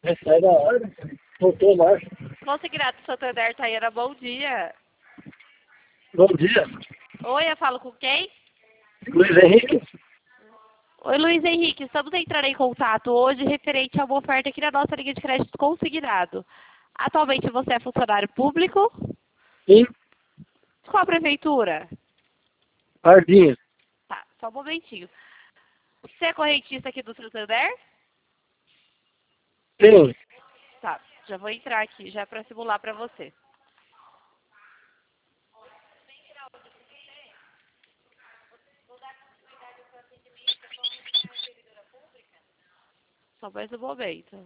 Sai da hora. Voltou mais. Consignado Santander Taiana, bom dia. Bom dia. Oi, eu falo com quem? Luiz Henrique. Oi, Luiz Henrique, estamos entrando em contato hoje referente a uma oferta aqui na nossa linha de crédito consignado. Atualmente você é funcionário público? Sim. Qual a prefeitura? Pardinha. Tá, só um momentinho. Você é correntista aqui do Santander? Sim. Tá, já vou entrar aqui, já para simular para você. Só mais um momento.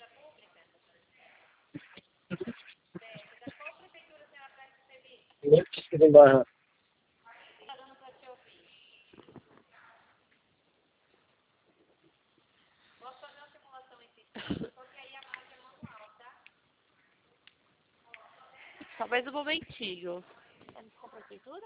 Aqui no bairro. Só mais um momentinho. É com a prefeitura?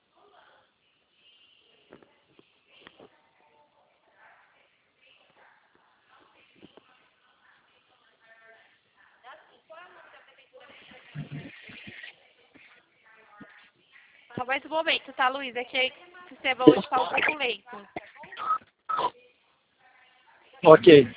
Só mais um momento, tá, Luiz? É que o sistema hoje está um pouco lento. Ok.